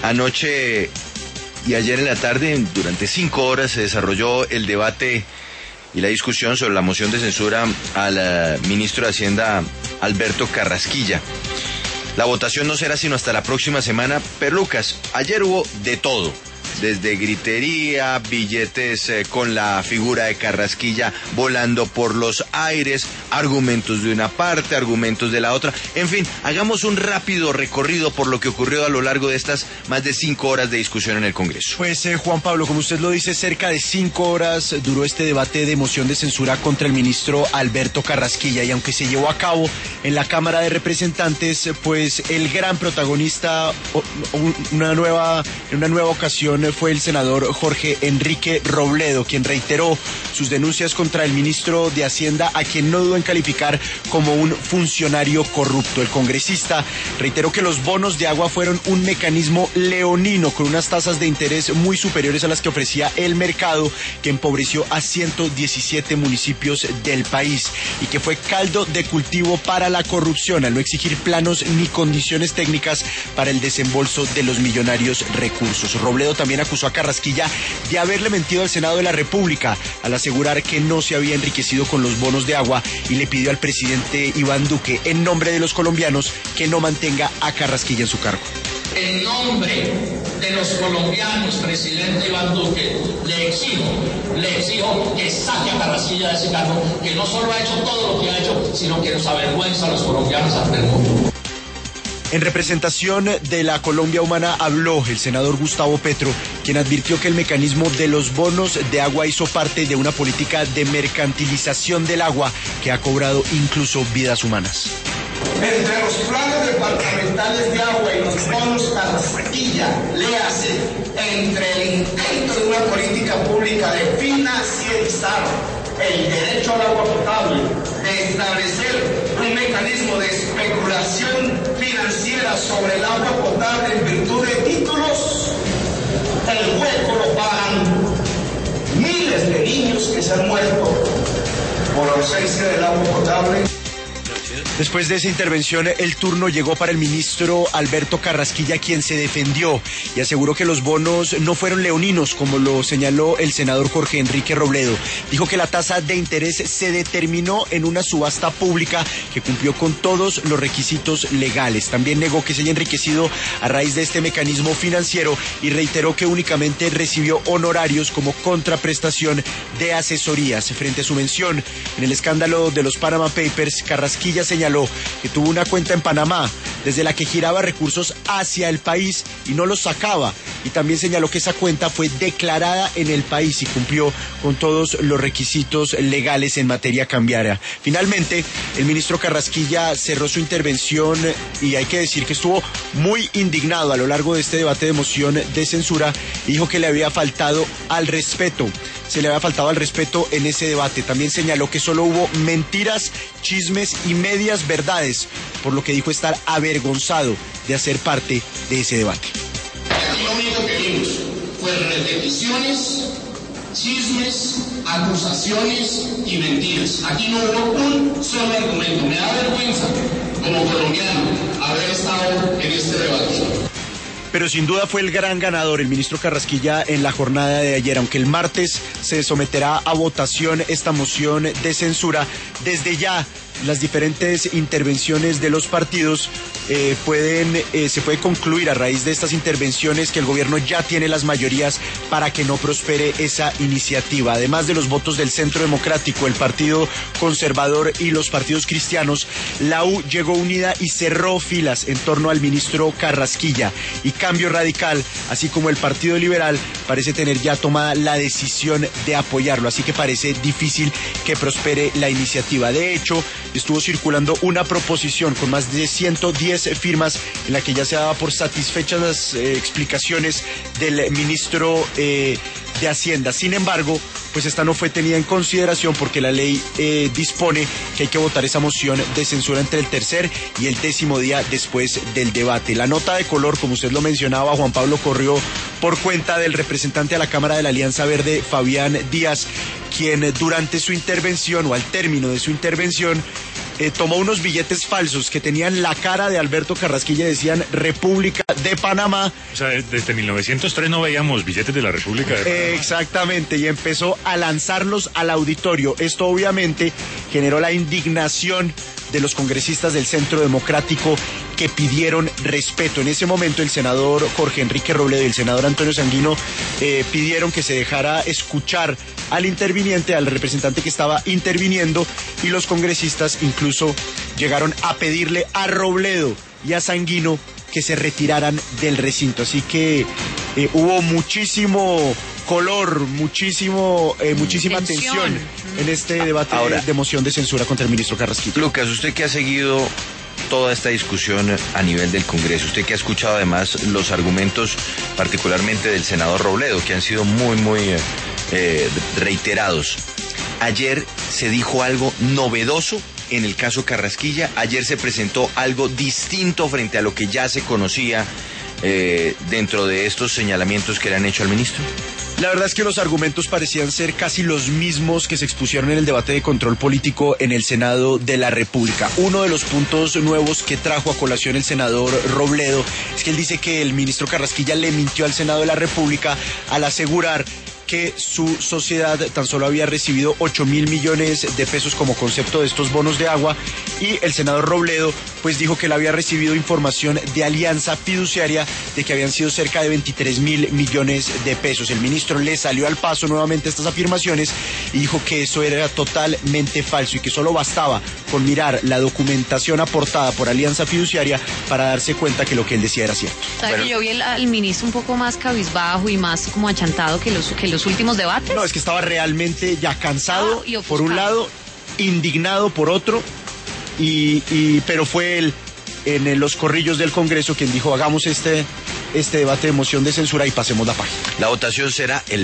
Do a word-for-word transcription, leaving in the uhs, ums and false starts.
Anoche y ayer en la tarde, durante cinco horas, se desarrolló el debate y la discusión sobre la moción de censura al uh, ministro de Hacienda, Alberto Carrasquilla. La votación no será sino hasta la próxima semana, pero Lucas, ayer hubo de todo. Desde gritería, billetes eh, con la figura de Carrasquilla volando por los aires, argumentos de una parte, argumentos de la otra. En fin, hagamos un rápido recorrido por lo que ocurrió a lo largo de estas más de cinco horas de discusión en el Congreso. Pues eh, Juan Pablo, como usted lo dice, cerca de cinco horas duró este debate de moción de censura contra el ministro Alberto Carrasquilla, y aunque se llevó a cabo en la Cámara de Representantes, pues el gran protagonista, una nueva, en una nueva ocasión, fue el senador Jorge Enrique Robledo, quien reiteró sus denuncias contra el ministro de Hacienda, a quien no dudó en calificar como un funcionario corrupto. El congresista reiteró que los bonos de agua fueron un mecanismo leonino con unas tasas de interés muy superiores a las que ofrecía el mercado, que empobreció a ciento diecisiete municipios del país y que fue caldo de cultivo para la corrupción al no exigir planos ni condiciones técnicas para el desembolso de los millonarios recursos. Robledo también acusó a Carrasquilla de haberle mentido al Senado de la República al asegurar que no se había enriquecido con los bonos de agua, y le pidió al presidente Iván Duque, en nombre de los colombianos, que no mantenga a Carrasquilla en su cargo. En nombre de los colombianos, presidente Iván Duque, le exijo, le exijo que saque a Carrasquilla de ese cargo, que no solo ha hecho todo lo que ha hecho, sino que nos avergüenza a los colombianos ante el mundo. En representación de la Colombia Humana habló el senador Gustavo Petro, quien advirtió que el mecanismo de los bonos de agua hizo parte de una política de mercantilización del agua que ha cobrado incluso vidas humanas. Entre los planes departamentales de agua y los bonos Carrasquilla, le hace entre el intento de una política pública de financiarizar el derecho al agua potable, de establecer un mecanismo de especulación financiera sobre el agua potable en virtud de títulos, el hueco lo pagan miles de niños que se han muerto por ausencia del agua potable. Después de esa intervención, el turno llegó para el ministro Alberto Carrasquilla, quien se defendió y aseguró que los bonos no fueron leoninos, como lo señaló el senador Jorge Enrique Robledo. Dijo que la tasa de interés se determinó en una subasta pública que cumplió con todos los requisitos legales. También negó que se haya enriquecido a raíz de este mecanismo financiero y reiteró que únicamente recibió honorarios como contraprestación de asesorías. Frente a su mención en el escándalo de los Panama Papers, Carrasquilla señaló que tuvo una cuenta en Panamá desde la que giraba recursos hacia el país y no los sacaba, y también señaló que esa cuenta fue declarada en el país y cumplió con todos los requisitos legales en materia cambiaria. Finalmente, el ministro Carrasquilla cerró su intervención y hay que decir que estuvo muy indignado a lo largo de este debate de moción de censura y dijo que le había faltado al respeto. Se le había faltado al respeto en ese debate. También señaló que solo hubo mentiras, chismes y medias verdades, por lo que dijo estar avergonzado de hacer parte de ese debate. Aquí lo único que vimos fue repeticiones, chismes, acusaciones y mentiras. Aquí no hubo un solo argumento. Me da vergüenza como colombiano haber estado en este debate. Pero sin duda fue el gran ganador el ministro Carrasquilla en la jornada de ayer. Aunque el martes se someterá a votación esta moción de censura, desde ya las diferentes intervenciones de los partidos eh, pueden eh, se puede concluir a raíz de estas intervenciones que el gobierno ya tiene las mayorías para que no prospere esa iniciativa. Además de los votos del Centro Democrático, el Partido Conservador y los partidos cristianos, la U llegó unida y cerró filas en torno al ministro Carrasquilla, y Cambio Radical, así como el Partido Liberal, parece tener ya tomada la decisión de apoyarlo, así que parece difícil que prospere la iniciativa. De hecho, estuvo circulando una proposición con más de ciento diez firmas en la que ya se daba por satisfechas las eh, explicaciones del ministro eh, de Hacienda. Sin embargo, pues esta no fue tenida en consideración porque la ley eh, dispone que hay que votar esa moción de censura entre el tercer y el décimo día después del debate. La nota de color, como usted lo mencionaba, Juan Pablo, corrió por cuenta del representante a la Cámara de la Alianza Verde, Fabián Díaz, quien durante su intervención o al término de su intervención eh, tomó unos billetes falsos que tenían la cara de Alberto Carrasquilla y decían República de Panamá. O sea, desde mil novecientos tres no veíamos billetes de la República de Panamá. Eh, exactamente, y empezó a lanzarlos al auditorio. Esto obviamente generó la indignación de los congresistas del Centro Democrático que pidieron respeto. En ese momento el senador Jorge Enrique Robledo y el senador Antonio Sanguino eh, pidieron que se dejara escuchar al interviniente, al representante que estaba interviniendo, y los congresistas incluso llegaron a pedirle a Robledo y a Sanguino que se retiraran del recinto. Así que eh, hubo muchísimo color, muchísimo, eh, muchísima tensión. tensión en este debate Ahora, de moción de censura contra el ministro Carrasquilla. Lucas, usted que ha seguido toda esta discusión a nivel del Congreso, usted que ha escuchado además los argumentos particularmente del senador Robledo, que han sido muy, muy eh, reiterados. Ayer se dijo algo novedoso en el caso Carrasquilla. Ayer se presentó algo distinto frente a lo que ya se conocía eh, dentro de estos señalamientos que le han hecho al ministro. La verdad es que los argumentos parecían ser casi los mismos que se expusieron en el debate de control político en el Senado de la República. Uno de los puntos nuevos que trajo a colación el senador Robledo es que él dice que el ministro Carrasquilla le mintió al Senado de la República al asegurar que su sociedad tan solo había recibido ocho mil millones de pesos como concepto de estos bonos de agua, y el senador Robledo pues dijo que él había recibido información de Alianza Fiduciaria de que habían sido cerca de veintitrés mil millones de pesos. El ministro le salió al paso nuevamente estas afirmaciones y dijo que eso era totalmente falso y que solo bastaba con mirar la documentación aportada por Alianza Fiduciaria para darse cuenta que lo que él decía era cierto. ¿Sabe bueno. que yo vi al, al ministro un poco más cabizbajo y más como achantado que los, que los últimos debates? No, es que estaba realmente ya cansado, ah, por un lado, indignado por otro, y, y pero fue él en los corrillos del Congreso quien dijo hagamos este, este debate de moción de censura y pasemos la página. La votación será el